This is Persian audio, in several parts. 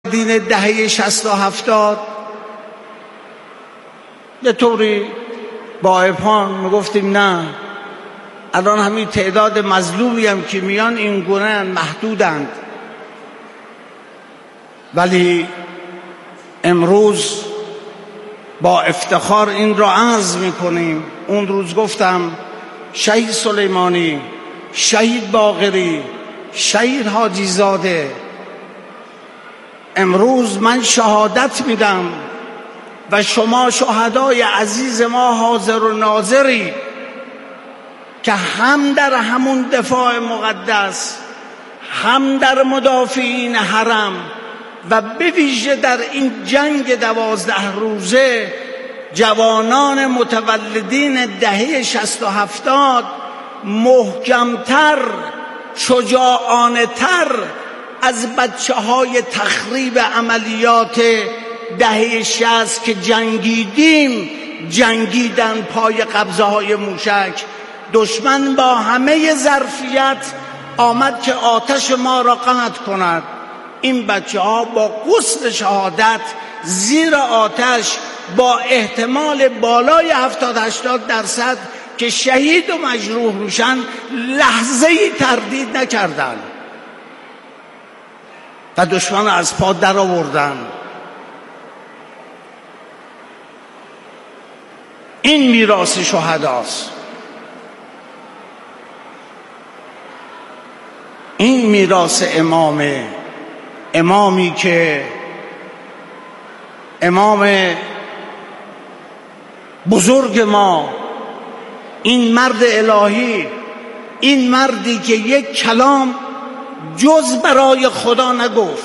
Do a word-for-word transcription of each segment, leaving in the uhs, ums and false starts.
دین دهه شصت و هفتاد یه طوری با ابهام میگفتیم نه، الان همین تعداد مظلومی هم که میان این گونه محدودند، ولی امروز با افتخار این را عرض میکنیم. اون روز گفتم شهید سلیمانی، شهید باقری، شهید حاجی زاده، امروز من شهادت میدم و شما شهدای عزیز ما حاضر و ناظری که هم در همون دفاع مقدس، هم در مدافعین حرم و به ویژه در این جنگ دوازده روزه جوانان متولدین دهه شصت و هفتاد محکمتر، شجاعانه‌تر از بچه های تخریب عملیات دهه شصت که جنگیدیم جنگیدن پای قبضه های موشک. دشمن با همه ظرفیت آمد که آتش ما را قطع کند. این بچه ها با غسل شهادت زیر آتش با احتمال بالای هفتاد هشتاد درصد که شهید و مجروح میشن لحظه‌ای تردید نکردن و دشمن از پا در آوردن. این میراث شهداست. این میراث امامه، امامی که امام بزرگ ما، این مرد الهی، این مردی که یک کلام جز برای خدا نگفت،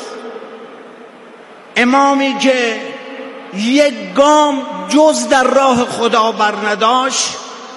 امامی که یک گام جز در راه خدا بر نداشت،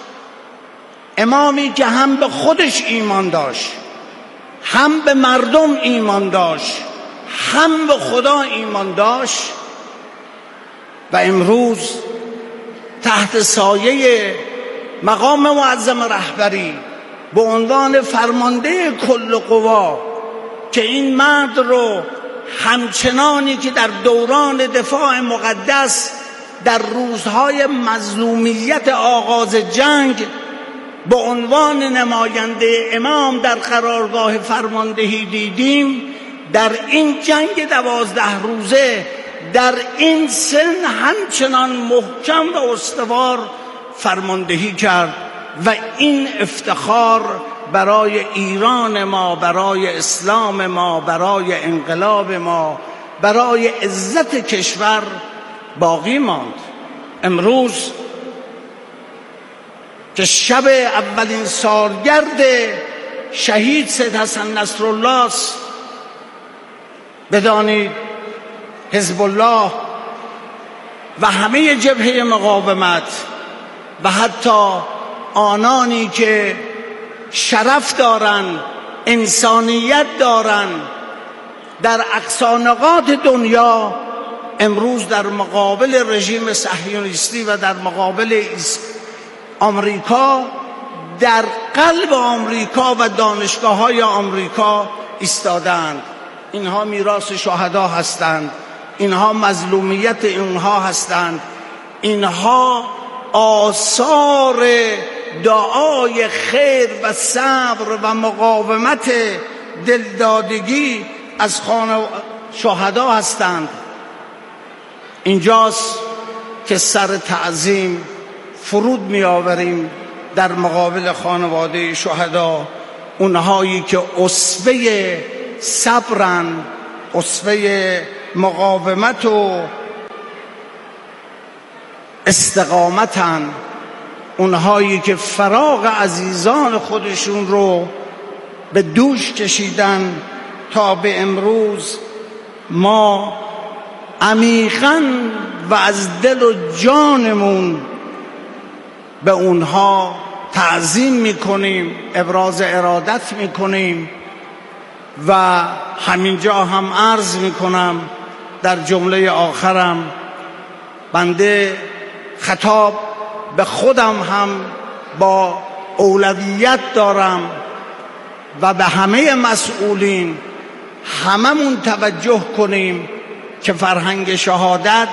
امامی که هم به خودش ایمان داشت، هم به مردم ایمان داشت، هم به خدا ایمان داشت و امروز تحت سایه مقام معظم رهبری به عنوان فرمانده کل قوا که این مرد رو همچنانی که در دوران دفاع مقدس در روزهای مظلومیت آغاز جنگ به عنوان نماینده امام در قرارگاه فرماندهی دیدیم، در این جنگ دوازده روزه در این سن همچنان محکم و استوار فرماندهی کرد و این افتخار برای ایران ما، برای اسلام ما، برای انقلاب ما، برای عزت کشور باقی ماند. امروز که شب اولین سالگرد شهید سید حسن نصرالله است، بدانید حزب الله و همه جبهه مقاومت و حتی آنانی که شرف دارن، انسانیت دارن در اقصا نقاط دنیا، امروز در مقابل رژیم صهیونیستی و در مقابل آمریکا، در قلب آمریکا و دانشگاه‌های آمریکا ایستادند. اینها میراث شهدا هستند، اینها مظلومیت اینها هستند، اینها آثار دعای خیر و صبر و مقاومت دلدادگی از خانه شهدا هستند. اینجاست که سر تعظیم فرود می آوریم در مقابل خانواده شهدا، اونهایی که اسوه صبرن، اسوه مقاومت و استقامتن، اونهایی که فراق عزیزان خودشون رو به دوش کشیدن تا به امروز ما عمیقاً و از دل و جانمون به اونها تعظیم میکنیم، ابراز ارادت میکنیم و همینجا هم عرض میکنم در جمله آخرم، بنده خطاب به خودم هم با اولویت دارم و به همه مسئولین، هممون توجه کنیم که فرهنگ شهادت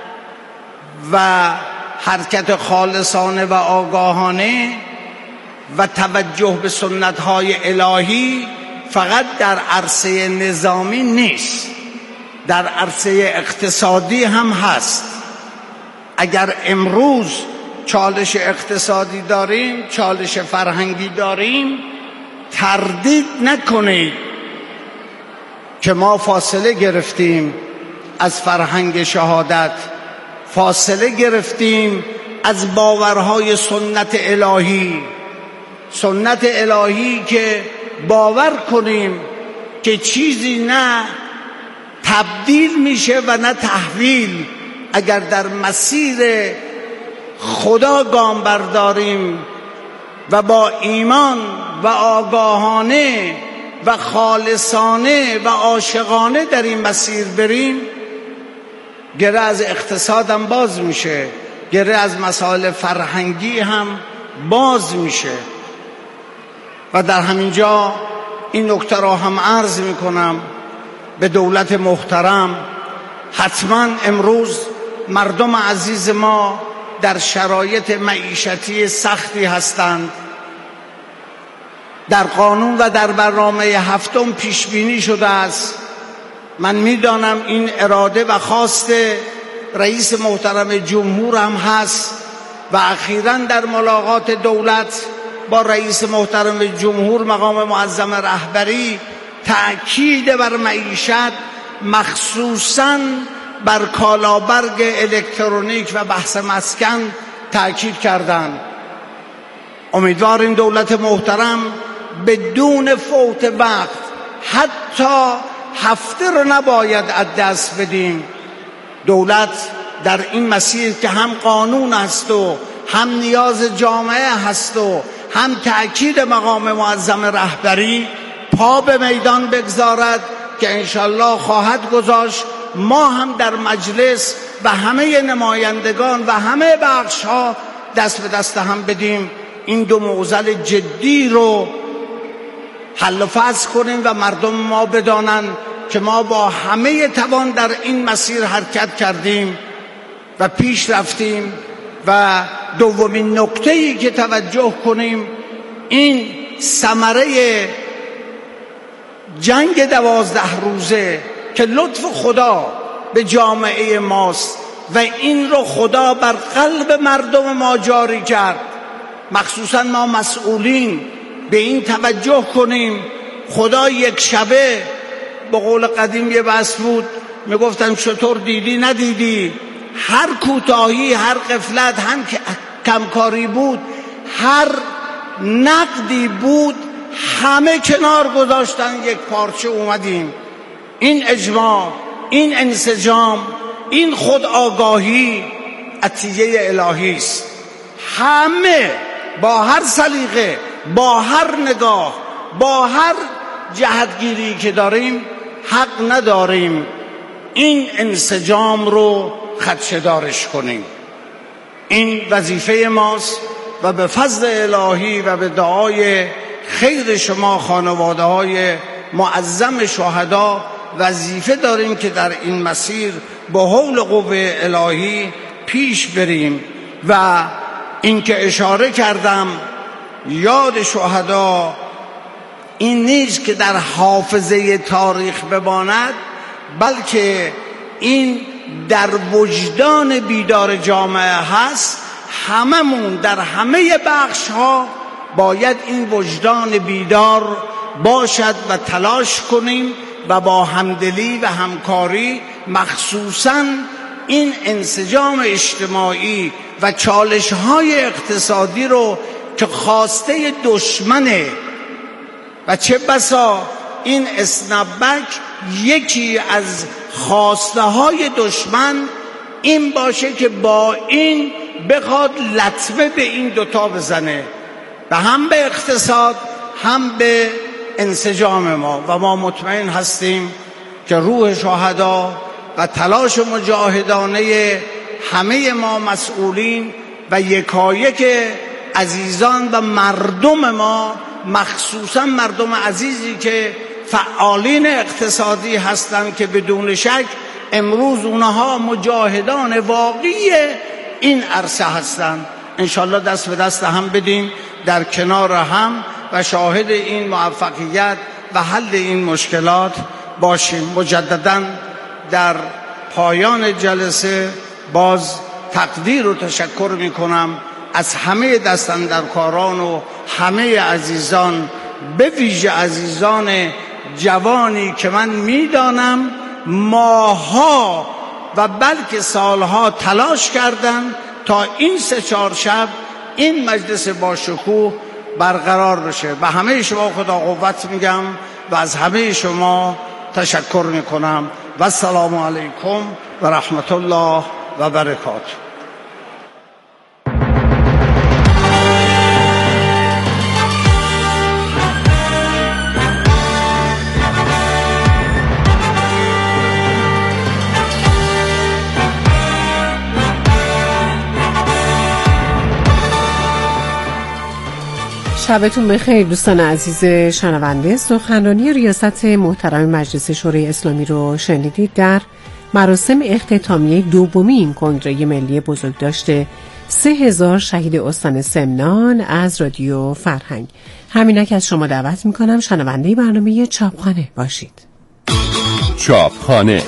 و حرکت خالصانه و آگاهانه و توجه به سنت‌های الهی فقط در عرصه نظامی نیست، در عرصه اقتصادی هم هست. اگر امروز چالش اقتصادی داریم، چالش فرهنگی داریم، تردید نکنید که ما فاصله گرفتیم از فرهنگ شهادت، فاصله گرفتیم از باورهای سنت الهی. سنت الهی که باور کنیم که چیزی نه تبدیل میشه و نه تحویل اگر در مسیر خدا گام برداریم و با ایمان و آگاهانه و خالصانه و عاشقانه در این مسیر بریم. گره از اقتصادم باز میشه، گره از مسائل فرهنگی هم باز میشه. و در همین جا این نکته را هم عرض میکنم به دولت محترم، حتما امروز مردم عزیز ما در شرایط معیشتی سختی هستند. در قانون و در برنامه هفتم پیش بینی شده است. من میدانم این اراده و خواست رئیس محترم جمهور هم هست و اخیراً در ملاقات دولت با رئیس محترم جمهور مقام معظم رهبری تأکید بر معیشت، مخصوصاً بر کالابرگ الکترونیک و بحث مسکن تأکید کردند. امیدواریم دولت محترم بدون فوت وقت، حتی هفته رو نباید از دست بدیم، دولت در این مسیر که هم قانون هست و هم نیاز جامعه هست و هم تأکید مقام معظم رهبری پا به میدان بگذارد که انشالله خواهد گذاشت. ما هم در مجلس و همه نمایندگان و همه بخش ها دست به دست هم بدیم، این دو معضل جدی رو حل و فصل کنیم و مردم ما بدانن که ما با همه توان در این مسیر حرکت کردیم و پیش رفتیم. و دومین نکته‌ای که توجه کنیم، این ثمره جنگ دوازده روزه که لطف خدا به جامعه ماست و این رو خدا بر قلب مردم ما جاری کرد. مخصوصا ما مسئولین به این توجه کنیم. خدا یک شبه، به قول قدیم یه بحث بود میگفتن چطور دیدی ندیدی، هر کوتاهی، هر غفلت، هم کمکاری بود، هر نقدی بود، همه کنار گذاشتن، یک پارچه اومدیم. این اجماع، این انسجام، این خود آگاهی عطیه الهی است. همه با هر سلیقه، با هر نگاه، با هر جهتگیری که داریم، حق نداریم این انسجام رو خدشه‌دارش کنیم. این وظیفه ماست و به فضل الهی و به دعای خیر شما خانواده های معظم شهدا وظیفه داریم که در این مسیر با حول قوه الهی پیش بریم. و این که اشاره کردم یاد شهدا این نیست که در حافظه تاریخ بماند، بلکه این در وجدان بیدار جامعه هست. هممون در همه بخش ها باید این وجدان بیدار باشد و تلاش کنیم و با همدلی و همکاری، مخصوصاً این انسجام اجتماعی و چالش های اقتصادی رو که خواسته دشمنه و چه بسا این اسنپبک یکی از خواسته های دشمن این باشه که با این بخواد لطمه به این دوتا بزنه و هم به اقتصاد هم به انسجام ما. و ما مطمئن هستیم که روح شهدا و تلاش مجاهدانه همه ما مسئولین و یکایک عزیزان و مردم ما، مخصوصا مردم عزیزی که فعالین اقتصادی هستند که بدون شک امروز اونها مجاهدان واقعی این عرصه هستند. انشالله دست به دست هم بدیم، در کنار هم و شاهد این موفقیت و حل این مشکلات باشیم. مجدداً در پایان جلسه باز تقدیر و تشکر می کنم از همه دستاندرکاران و همه عزیزان، به ویژه عزیزان جوانی که من میدانم ماها و بلکه سالها تلاش کردند تا این سه چهار شب این مجلس باشکوه برقرار بشه. به همه شما خدا قوت میگم و از همه شما تشکر میکنم و السلام علیکم و رحمت الله و برکاته. شبتون بخیر دوستان عزیز شنونده. سخنرانی ریاست محترم مجلس شورای اسلامی رو شنیدید در مراسم اختتامیه دومین کنگره ملی بزرگداشت سه هزار شهید استان سمنان از رادیو فرهنگ. همینک از شما دعوت میکنم شنونده برنامه چاپخانه باشید. چاپخانه،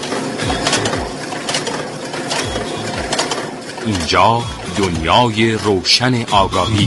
اینجا دنیای روشن آگاهی.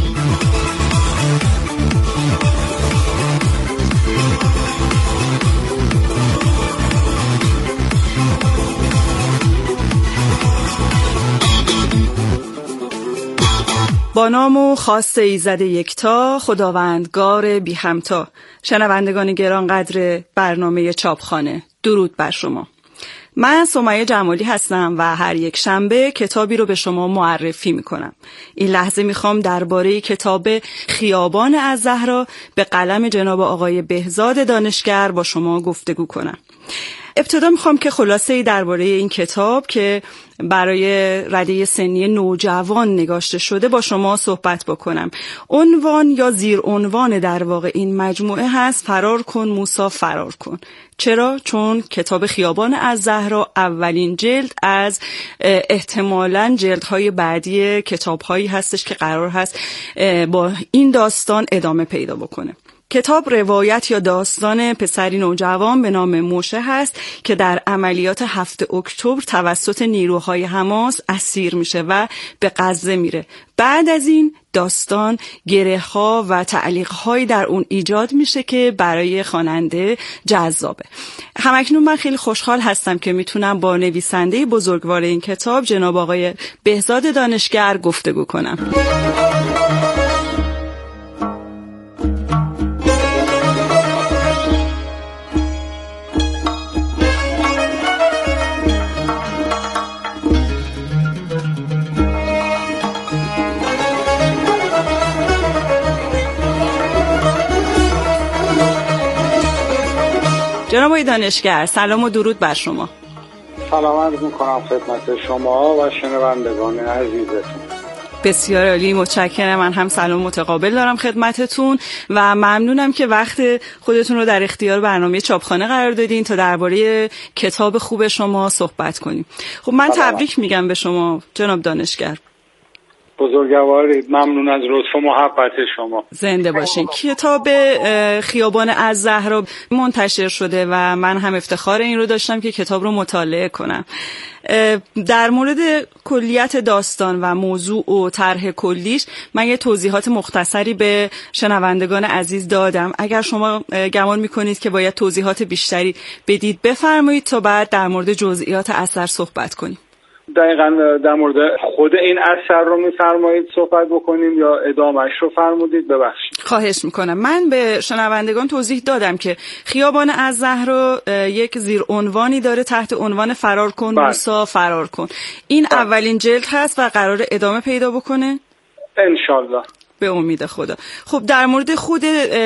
با نام و خواست ایزد یکتا، خداوندگار بی همتا. شنوندگان گرانقدر برنامه چاپخانه، درود بر شما. من سمیه جمالی هستم و هر یک شنبه کتابی رو به شما معرفی میکنم. این لحظه میخوام درباره کتاب خیابان الزهرا به قلم جناب آقای بهزاد دانشگر با شما گفتگو کنم. ابتدا میخوام که خلاصه‌ای درباره این کتاب که برای رده سنی نوجوان نگاشته شده با شما صحبت بکنم. عنوان یا زیر عنوان در واقع این مجموعه هست فرار کن موسی فرار کن. چرا؟ چون کتاب خیابان الزهرا اولین جلد از احتمالاً جلدهای بعدی کتابهایی هستش که قرار هست با این داستان ادامه پیدا بکنه. کتاب روایت یا داستان پسری نوجوان به نام موشه هست که در عملیات هفتم اکتبر توسط نیروهای حماس اسیر میشه و به غزه میره. بعد از این داستان گره‌ها و تعلیق‌هایی در اون ایجاد میشه که برای خواننده جذابه. همکنون من خیلی خوشحال هستم که میتونم با نویسنده بزرگوار این کتاب جناب آقای بهزاد دانشگر گفتگو کنم. جناب آقای دانشگر، سلام و درود بر شما. سلام عرض می‌کنم خدمت شما و شنوندگان عزیزتون. بسیار عالی، متشکرم. من هم سلام متقابل دارم خدمتتون و ممنونم که وقت خودتون رو در اختیار برنامه چاپخانه قرار دادین تا درباره کتاب خوب شما صحبت کنیم. خب من تبریک میگم به شما جناب دانشگر. بزرگوارید، ممنون از لطف و محبت شما. زنده باشین. کتاب خیابان الزهرا منتشر شده و من هم افتخار این رو داشتم که کتاب رو مطالعه کنم. در مورد کلیت داستان و موضوع و طرح کلیش من یه توضیحات مختصری به شنوندگان عزیز دادم. اگر شما گمان میکنید که باید توضیحات بیشتری بدید بفرمایید تا بعد در مورد جزئیات اثر صحبت کنیم. دقیقاً در مورد خود این اثر رو میفرمایید صحبت بکنیم یا ادامهش رو فرمودید؟ ببخشید. خواهش میکنم. من به شنوندگان توضیح دادم که خیابان الزهرا یک زیر عنوانی داره تحت عنوان فرار کن موسی فرار کن. این بله. اولین جلد هست و قرار ادامه پیدا بکنه؟ انشالله. به امید خدا. خب در مورد خود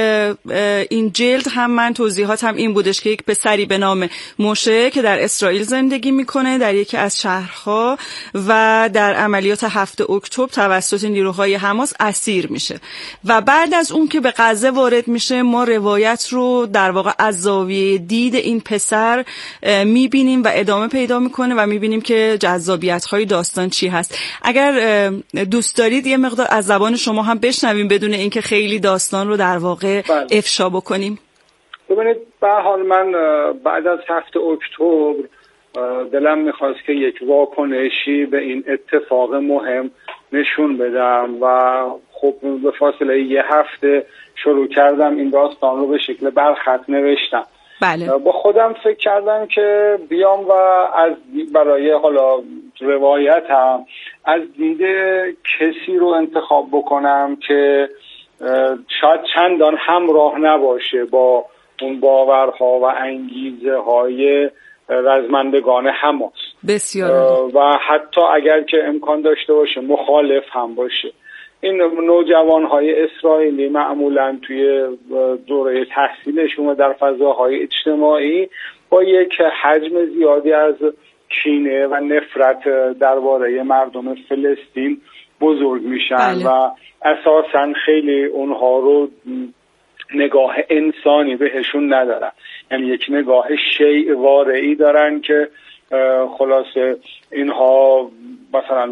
این جلد هم من توضیحات هم این بودش که یک پسری به نام موشه که در اسرائیل زندگی میکنه در یکی از شهرها و در عملیات هفت اکتبر توسط نیروهای حماس اسیر میشه و بعد از اون که به غزه وارد میشه ما روایت رو در واقع از زاویه دید این پسر میبینیم و ادامه پیدا میکنه و میبینیم که جذابیت‌های داستان چی هست. اگر دوست دارید یه مقدار از زبان شما هم بشنویم بدون اینکه خیلی داستان رو در واقع بله. افشا بکنیم. ببینید به هر حال من بعد از هفت اکتبر دلم میخواست که یک واکنشی به این اتفاق مهم نشون بدم و خب به فاصله یه هفته شروع کردم این داستان رو به شکل برخط نوشتم. بله. با خودم فکر کردم که بیام و از برای حالا روایتم از دید کسی رو انتخاب بکنم که شاید چندان همراه نباشه با اون باورها و انگیزه های رزمندگان حماس بسیار و حتی اگر که امکان داشته باشه مخالف هم باشه. این نوجوان‌های اسرائیلی معمولاً توی دوره تحصیلشون و در فضاهای اجتماعی با یک حجم زیادی از کینه و نفرت درباره مردم فلسطین بزرگ میشن بله. و اساساً خیلی اونها رو نگاه انسانی بهشون ندارن، یعنی یک نگاه شیء واقعی دارن که خلاصه اینها مثلا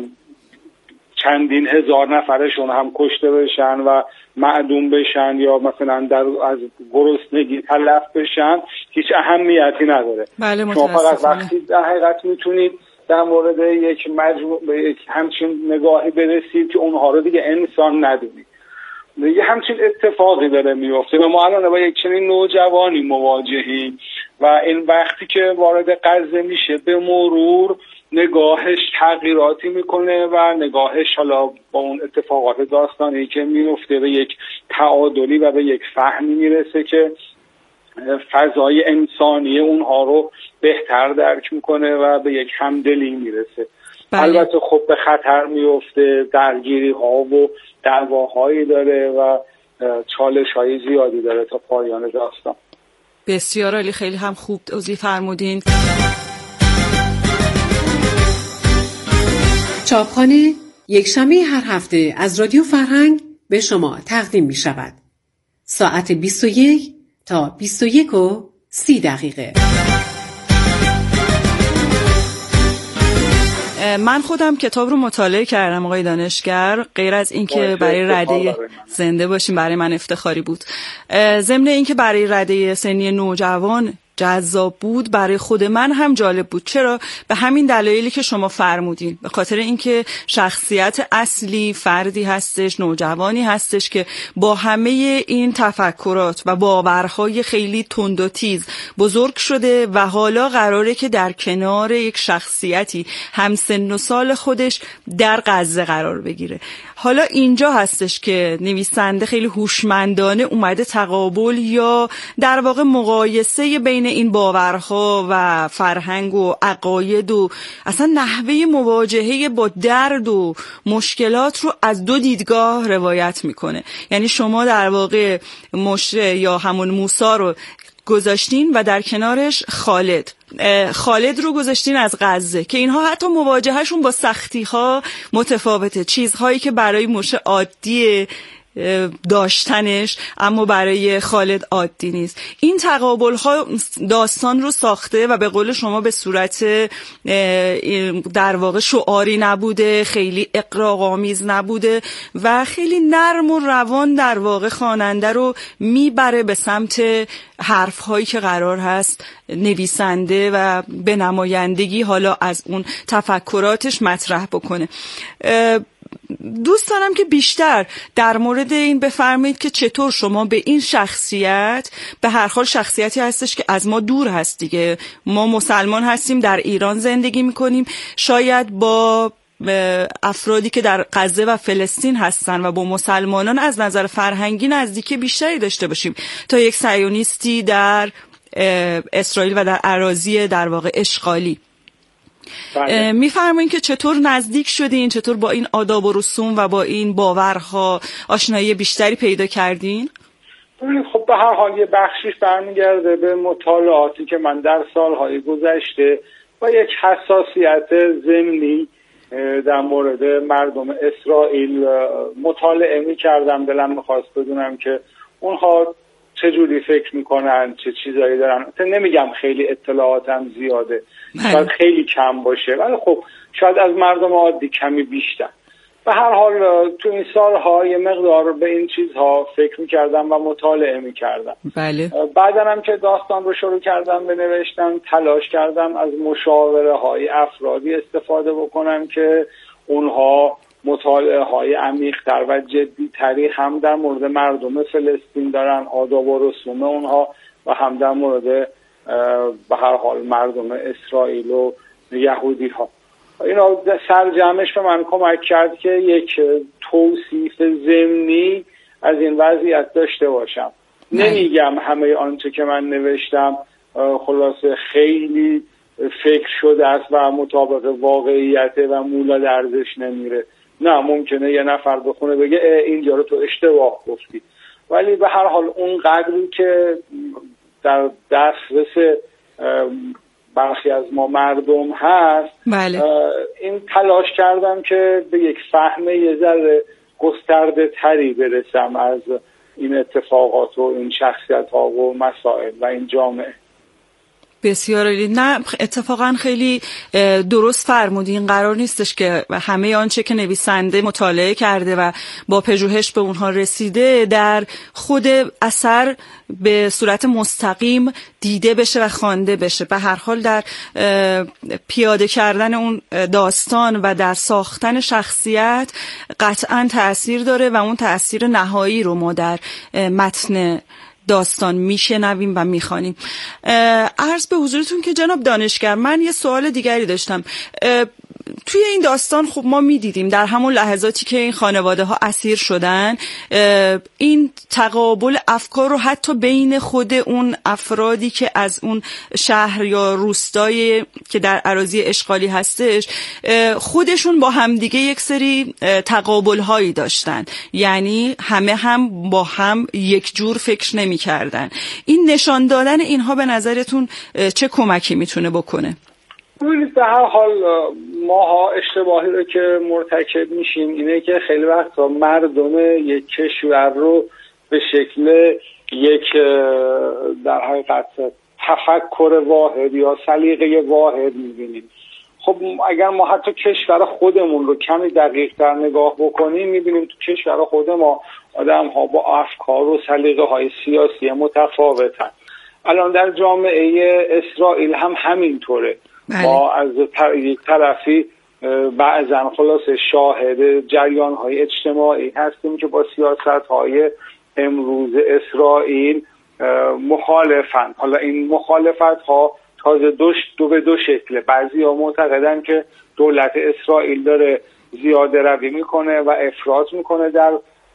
چندین هزار نفرشون هم کشته بشن و معدوم بشن یا مثلا در از گرسنگی تلف بشن هیچ اهمیتی نداره. بله شما فقط وقتی در حقیقت میتونید در مورد یک مجموع به یک همچین نگاهی برسید که اونها رو دیگه انسان ندونید. یه همچین اتفاقی داره میفته و ما الان با یک چنین نوجوانی مواجهیم و این وقتی که وارد غزه میشه به مرور نگاهش تغییراتی میکنه و نگاهش حالا با اون اتفاقات داستانی که میفته به یک تعادلی و به یک فهمی میرسه که فضای انسانی اونها رو بهتر درک میکنه و به یک همدلی میرسه. بله. البته خب به خطر میفته، درگیری ها و دعواهایی داره و چالش های زیادی داره تا پایان داستان. بسیار عالی، خیلی هم خوب توضیح فرمودین. چاپخانه یک شنبه هر هفته از رادیو فرهنگ به شما تقدیم می شود. ساعت بیست و یک تا بیست و یک و سی دقیقه. من خودم کتاب رو مطالعه کردم آقای دانشگر، غیر از اینکه برای رده زنده باشیم برای من افتخاری بود. ضمن اینکه برای رده سنی نوجوان جذاب بود، برای خود من هم جالب بود. چرا؟ به همین دلایلی که شما فرمودین، به خاطر اینکه شخصیت اصلی فردی هستش، نوجوانی هستش که با همه این تفکرات و باورهای خیلی تند و تیز بزرگ شده و حالا قراره که در کنار یک شخصیتی هم سن و سال خودش در غزه قرار بگیره. حالا اینجا هستش که نویسنده خیلی هوشمندانه اومده تقابل یا در واقع مقایسه بین این باورها و فرهنگ و عقاید و اصلا نحوه مواجهه با درد و مشکلات رو از دو دیدگاه روایت میکنه. یعنی شما در واقع مشه یا همون موسی رو گذاشتین و در کنارش خالد خالد رو گذاشتین از غزه که اینها حتی مواجههشون با سختی ها متفاوته، چیزهایی که برای موشه عادیه داشتنش اما برای خالد عادی نیست. این تقابل ها داستان رو ساخته و به قول شما به صورت در واقع شعاری نبوده، خیلی اغراق‌آمیز نبوده و خیلی نرم و روان در واقع خواننده رو میبره به سمت حرف هایی که قرار هست نویسنده و به نمایندگی حالا از اون تفکراتش مطرح بکنه. دوست دارم که بیشتر در مورد این بفرمایید که چطور شما به این شخصیت، به هر حال شخصیتی هستش که از ما دور هست دیگه، ما مسلمان هستیم، در ایران زندگی میکنیم، شاید با افرادی که در غزه و فلسطین هستن و با مسلمانان از نظر فرهنگی نزدیکی بیشتری داشته باشیم تا یک صهیونیستی در اسرائیل و در اراضی در واقع اشغالی. بله. میفرمایید که چطور نزدیک شدین، چطور با این آداب و رسوم و با این باورها آشنایی بیشتری پیدا کردین؟ خب به هر حال یه بخشیش برمیگرده به مطالعاتی که من در سالهای گذشته با یک حساسیت ضمنی در مورد مردم اسرائیل مطالعه می‌کردم. دلم می‌خواست بدونم که اونها چجوری فکر میکنن، چه چیزایی دارن. نمیگم خیلی اطلاعاتم زیاده، شاید خیلی کم باشه، ولی خب شاید از مردم عادی کمی بیشتر. به هر حال تو این سالها یه مقدار به این چیزها فکر میکردم و مطالعه میکردم. بله. بعداً هم که داستان رو شروع کردم به نوشتن، تلاش کردم از مشاوره های افرادی استفاده بکنم که اونها مطالعه های عمیق‌تر و جدی‌تری هم در مورد مردم فلسطین دارن، آداب و رسوم اونها، و هم در مورد به هر حال مردم اسرائیل و یهودی ها. اینا سرجمش به من کمک کرد که یک توصیف ضمنی از این وضعیت داشته باشم. نمیگم همه آنچه که من نوشتم خلاصه خیلی فکر شده است و مطابق واقعیته و مولا ارزش نمیره. نه، ممکنه یه نفر بخونه بگه اینجا رو تو اشتباه گفتی، ولی به هر حال اون قدری که در دسترس برخی از ما مردم هست، بله. این تلاش کردم که به یک فهم یه ذره گسترده تری برسم از این اتفاقات و این شخصیت ها و مسائل و این جامعه. بسیار عالی. نه اتفاقا خیلی درست فرمودین. قرار نیستش که همه آنچه که نویسنده مطالعه کرده و با پژوهش به اونها رسیده در خود اثر به صورت مستقیم دیده بشه و خوانده بشه. به هر حال در پیاده کردن اون داستان و در ساختن شخصیت قطعا تأثیر داره و اون تأثیر نهایی رو ما در متن داستان میشنویم و میخوانیم. عرض به حضورتون که جناب دانشگر، من یه سوال دیگری داشتم. توی این داستان خب ما میدیدیم در همون لحظاتی که این خانواده ها اسیر شدن، این تقابل افکار رو حتی بین خود اون افرادی که از اون شهر یا روستای که در اراضی اشغالی هستش خودشون با همدیگه یک سری تقابل هایی داشتن، یعنی همه هم با هم یک جور فکر نمی کردن. این نشان دادن اینها به نظرتون چه کمکی میتونه بکنه؟ ببینید به هر حال ماها اشتباهی رو که مرتکب میشیم اینه که خیلی وقتا مردم یک کشور رو به شکل یک در حقیقت تفکر واحد یا سلیقه واحد میبینیم. خب اگر ما حتی کشور خودمون رو کمی دقیق تر نگاه بکنیم میبینیم تو کشور خود ما آدم ها با افکار و سلیقه های سیاسی متفاوتن. الان در جامعه اسرائیل هم همینطوره. ما از یک طرفی بعضا خلاصه شاهد جریان های اجتماعی هستیم که با سیاست های امروز اسرائیل مخالفن. حالا این مخالفت ها تازه دو, دو به دو شکله. بعضی ها معتقدن که دولت اسرائیل داره زیاده روی میکنه و افراط میکنه در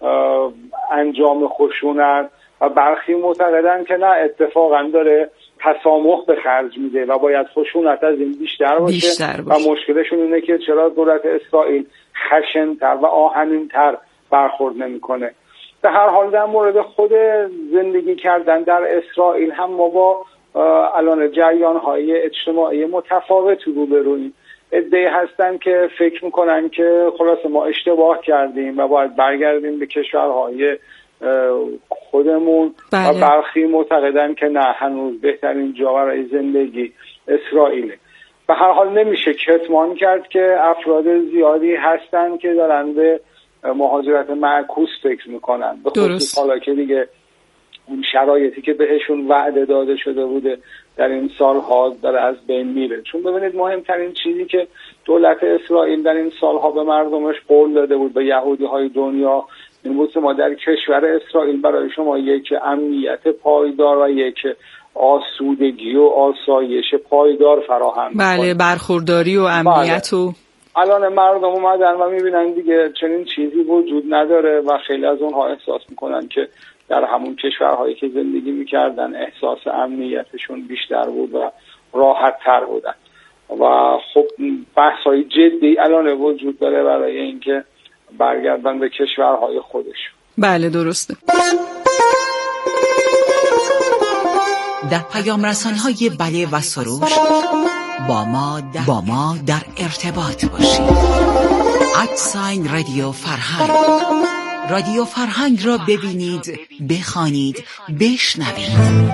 انجام خشونت، و برخی معتقدن که نه، اتفاقا داره تسامح به خرج میده و باید خشونت از این بیشتر باشه, بیشتر باشه. و مشکلشون اینه که چرا دولت اسرائیل خشن‌تر و آهنین‌تر برخورد نمیکنه. به هر حال در مورد خود زندگی کردن در اسرائیل هم ما با الان جریان‌های اجتماعی متفاوتی روبرویم. عده‌ای هستن که فکر میکنن که خلاص ما اشتباه کردیم و باید برگردیم به کشورهای خودمون. بله. و برخی معتقدن که نه، هنوز بهترین جا برای زندگی اسرائیله. به هر حال نمیشه کتمان کرد که افراد زیادی هستن که دارن به مهاجرت معکوس فکر میکنن، به خصوص حالا که دیگه اون شرایطی که بهشون وعده داده شده بوده در این سالها داره از بین میره. چون ببینید مهمترین چیزی که دولت اسرائیل در این سالها به مردمش قول داده بود، به یهودی های دنیا، این بود که ما در کشور اسرائیل برای شما یک امنیت پایدار و یک آسودگی و آسایش پایدار فراهم می‌کنیم. بله، برخورداری و امنیت. بله. و الان مردم اومدن و میبینن دیگه چنین چیزی وجود نداره و خیلی از اونها احساس میکنن که در همون کشورهایی که زندگی میکردن احساس امنیتشون بیشتر بود و راحت تر بودن. و خب بحث‌های جدی الان وجود داره برای اینکه برگردن به کشورهای خودشون. بله درسته. در پیام رسان‌های بله و سروش با ما در, با ما در ارتباط باشید. ادساین رادیو فرهنگ. رادیو فرهنگ را ببینید، بخوانید، بشنوید.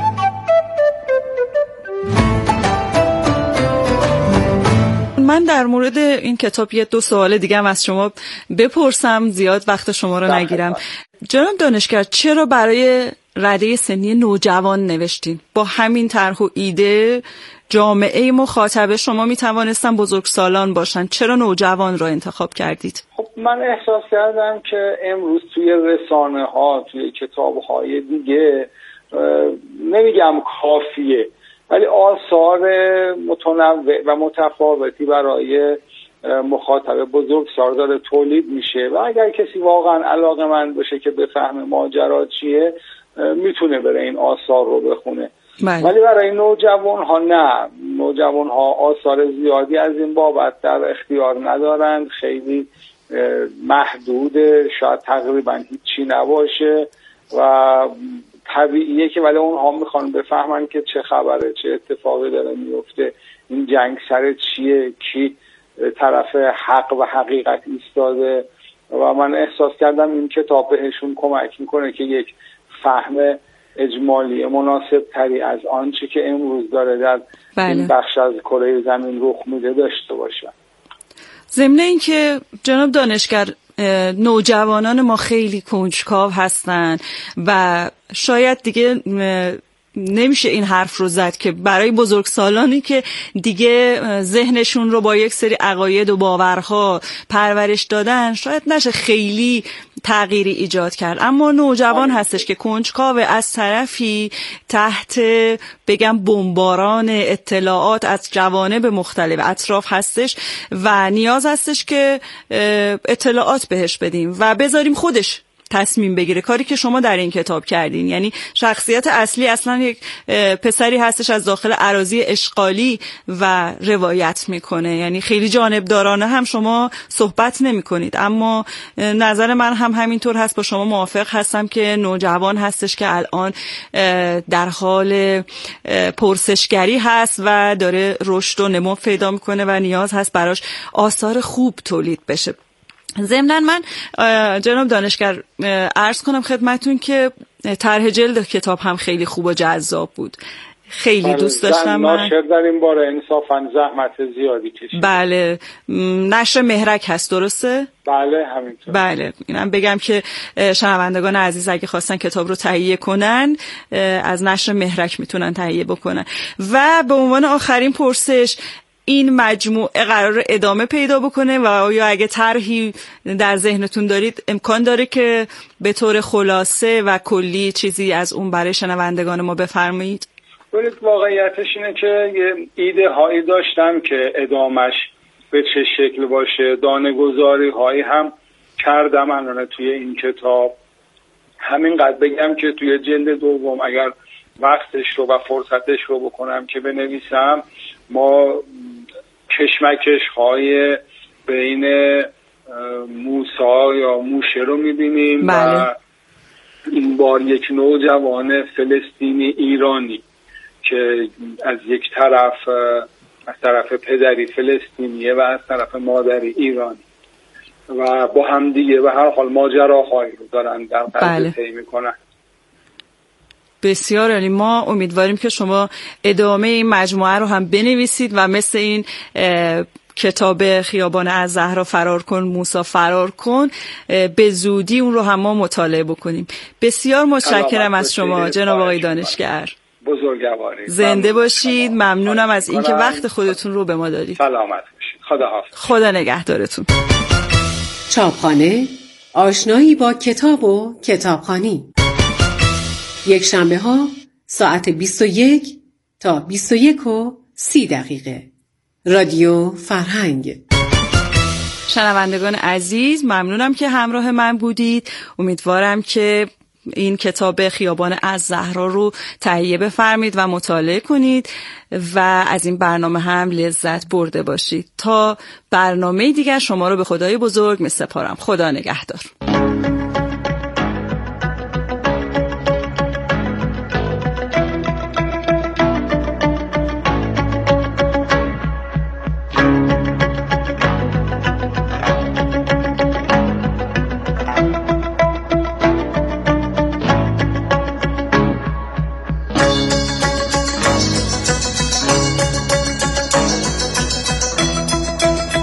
من در مورد این کتاب یه دو سوال دیگه هم از شما بپرسم، زیاد وقت شما رو نگیرم. جناب دانشگر، چرا برای رده سنی نوجوان نوشتین؟ با همین طرح و ایده جامعه مخاطب شما میتوانستن بزرگسالان باشن، چرا نوجوان را انتخاب کردید؟ خب من احساس کردم که امروز توی رسانه ها، توی کتاب های دیگه نمیگم کافیه، ولی آثار متنوع و متفاوتی برای مخاطب بزرگسال داره تولید میشه و اگر کسی واقعا علاقه‌مند باشه که بفهمه ماجرا چیه میتونه بره این آثار رو بخونه. بله. ولی برای نوجوان ها نه، نوجوان ها آثار زیادی از این بابت در اختیار ندارند، خیلی محدوده، شاید تقریبا هیچی نباشه و طبیعیه که ولی اونها میخوان بفهمن که چه خبره، چه اتفاقی داره میفته، این جنگ سر چیه، کی طرف حق و حقیقت ایستاده و من احساس کردم این کتاب بهشون کمک میکنه که یک فهم اجمالی مناسب تری از آنچه که امروز داره در بله. این بخش از کره زمین رخ میده داشته باشن. ضمن این که جناب دانشگر نوجوانان ما خیلی کنجکاو هستن و شاید دیگه نمیشه این حرف رو زد که برای بزرگسالانی که دیگه ذهنشون رو با یک سری عقاید و باورها پرورش دادن شاید نشه خیلی تغییری ایجاد کرد، اما نوجوان هستش که کنجکاو، از طرفی تحت بگم بمباران اطلاعات از جوانب مختلف اطراف هستش و نیاز هستش که اطلاعات بهش بدیم و بذاریم خودش تصمیم بگیره، کاری که شما در این کتاب کردین. یعنی شخصیت اصلی اصلا یک پسری هستش از داخل اراضی اشغالی و روایت میکنه، یعنی خیلی جانبدارانه هم شما صحبت نمی کنید، اما نظر من هم همینطور هست، با شما موافق هستم که نوجوان هستش که الان در حال پرسشگری هست و داره رشد و نمو پیدا میکنه و نیاز هست براش آثار خوب تولید بشه. ضمناً من جناب دانشگر عرض کنم خدمتون که طرح جلد کتاب هم خیلی خوب و جذاب بود، خیلی دوست داشتم. من ناشر در این باره انصافاً زحمت زیادی کشید. بله، نشر مهرک هست درسته؟ بله همینطور. بله، اینم بگم که شنوندگان عزیز اگه خواستن کتاب رو تهیه کنن از نشر مهرک میتونن تهیه بکنن. و به عنوان آخرین پرسش، این مجموعه قرار ادامه پیدا بکنه و یا اگه طرحی در ذهنتون دارید امکان داره که به طور خلاصه و کلی چیزی از اون برای شنوندگان ما بفرمایید؟ واقعیتش اینه که یه ایده هایی داشتم که ادامش به چه شکل باشه، دانه‌گذاری هایی هم کردم الان توی این کتاب. همینقدر بگم که توی جلد دوم اگر وقتش رو و فرصتش رو بکنم که بنویسم، ما کشمکش های بین موسی یا موشه رو میبینیم. بله. و این بار یک نوجوان فلسطینی ایرانی که از یک طرف از طرف پدری فلسطینیه و از طرف مادری ایرانی و با هم دیگه به هر حال ماجراهایی رو دارن در قلب طی میکنن. بسیار عالی. ما امیدواریم که شما ادامه این مجموعه رو هم بنویسید و مثل این کتاب خیابان از زهرا فرار کن موسی فرار کن به زودی اون رو هم ما مطالعه بکنیم. بسیار متشکرم از شما جناب آقای دانشگر. بزرگوارید. زنده باشید. ممنونم از اینکه وقت خودتون رو به ما دادید. سلامت باشید. خدا حافظ. خدا نگهدارتون. چاپخانه، آشنایی با کتاب و کتابخوانی. یک شنبه ها ساعت بیست و یک تا بیست و یک و سی دقیقه. رادیو فرهنگ. شنوندگان عزیز، ممنونم که همراه من بودید. امیدوارم که این کتاب خیابان از زهرا رو تهیه بفرمید و مطالعه کنید و از این برنامه هم لذت برده باشید. تا برنامه دیگر شما رو به خدای بزرگ میسپارم. خدا نگهدار.